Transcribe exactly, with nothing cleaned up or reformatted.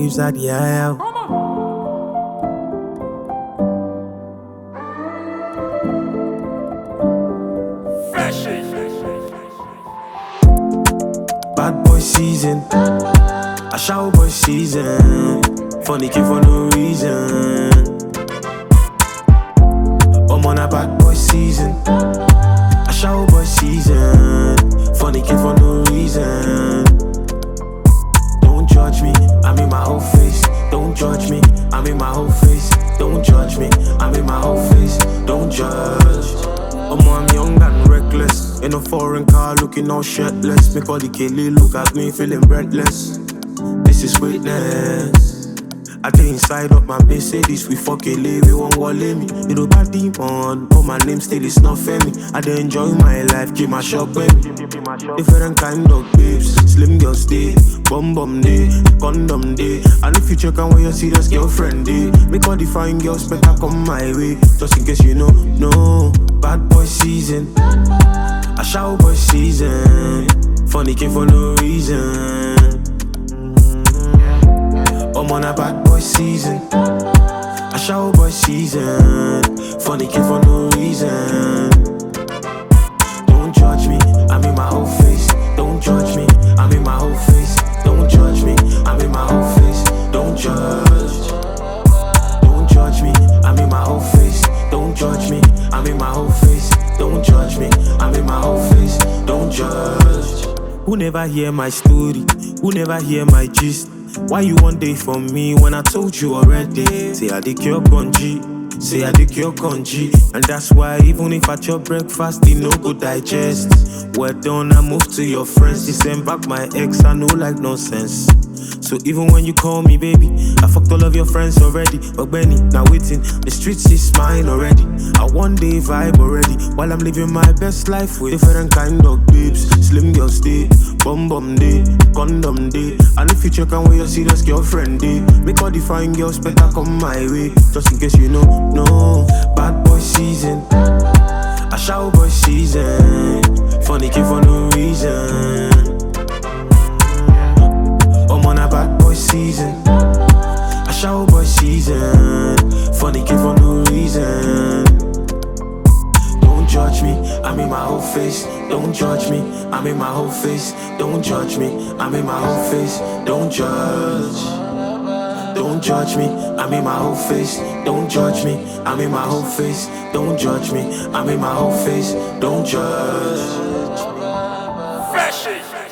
waves at the aisle. Bad boy season, a shower boy season. Funny kid for no reason. I'm on a bad boy season, a shower boy season. Funny kid for no reason. Don't judge me, I'm in my whole face. Don't judge me, I'm in my whole face. Don't judge me, I'm in my whole face. Don't judge. I'm, I'm young and reckless. In a foreign car looking all shirtless. Make all the Kelly look at me feeling breathless. This is sweetness. I take inside up my Mercedes. We fuck a lady, we won't go let me. You know bad demon, but my name still is not Femi. I dey enjoy my life, keep my shop with me. Different kind of babes, slim girls day, bum bum day, condom day. And if you check on where your serious girlfriend day, make all the fine girls better come my way. Just in case you know, no. Bad boy season, a shower boy season. Funny kid for no reason. I'm on a bad boy season, a shower boy season. Funny kid for no reason. Don't judge me, I'm in my whole face. Don't judge me, I'm in my whole face. Don't judge me, I'm in my whole face. Don't judge. Don't judge me, I'm in my whole face. Don't judge me, I'm in my whole face. Don't judge me, I'm in my whole face. Don't judge. Who never hear my story? Who never hear my gist? Why you one day for me when I told you already? Say I did cure conji, say I did cure conji. And that's why even if I chop breakfast, it no go digest. Well done, I move to your friends. They send back my ex, I know like nonsense. So even when you call me baby, I fucked all of your friends already. But Benny, now waiting, the streets is mine already. I one day vibe already, while I'm living my best life with different kind of babes. Slim girls day, bum bum day, condom day. And if you check on where your serious girlfriend day, make all the fine girls better come my way. Just in case you know, no. Bad boy season, a shower boy season. Funny kid for no reason. I'm on a bad boy season, a shower boy season. Funny kid for no reason. Don't judge me, I'm in my whole face. Don't judge me, I'm in my whole face. Don't judge me, I'm in my whole face. Don't judge. Don't judge me, I'm in my whole face. Don't judge me, I'm in my whole face. Don't judge me, I'm in my whole face. Don't judge. Fresh.